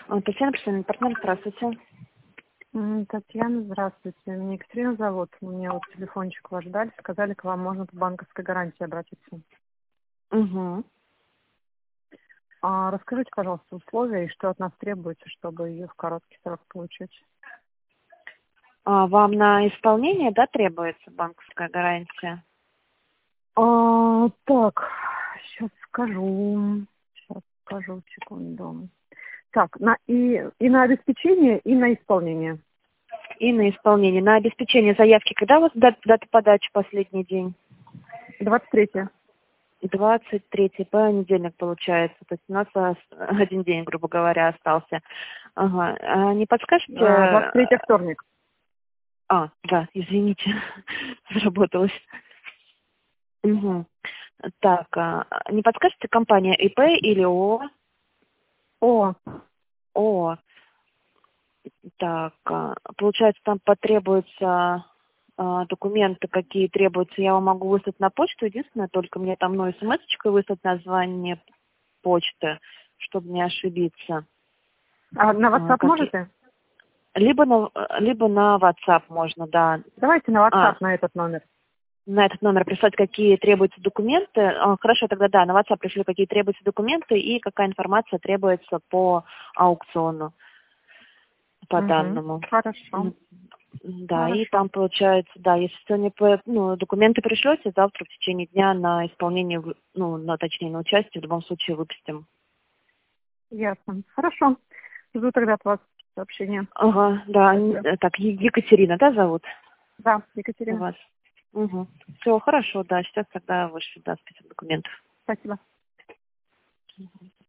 Татьяна, профессиональный партнер, здравствуйте. Татьяна, здравствуйте. Меня Екатерина зовут. Мне вот телефончик ваш дали, сказали, к вам можно по банковской гарантии обратиться. Угу. Расскажите, пожалуйста, условия и что от нас требуется, чтобы ее в короткий срок получить. Вам на исполнение, да, требуется банковская гарантия? Так, сейчас скажу. Секунду. Так, и на обеспечение, и на исполнение. И на исполнение. На обеспечение заявки, когда у вас дата подачи последний день? 23-е. 23-й, понедельник получается. То есть у нас один день, грубо говоря, остался. Ага. Не подскажете? 23-е вторник. Да, извините, заработалась. Угу. Так, не подскажете, компания ИП или ООО? ООО. Так, получается, там потребуются документы, какие требуются. Я вам могу выслать на почту. Единственное, только мне там, смс-очкой выслать название почты, чтобы не ошибиться. На WhatsApp можете? Либо на WhatsApp можно, да. Давайте на WhatsApp на этот номер. На этот номер прислать, какие требуются документы. Хорошо, тогда да, на WhatsApp пришлю, какие требуются документы и какая информация требуется по аукциону, по данному. Хорошо. Да, Хорошо. и там получается, да, если сегодня документы пришлете, завтра в течение дня на исполнение, точнее на участие в любом случае выпустим. Ясно. Хорошо. Жду тогда от вас сообщения. Ага, да. Спасибо. Так, Екатерина, да, зовут Да, у Екатерина. вас? Угу. Все, хорошо, да, сейчас тогда вышлю, да, список документов. Спасибо.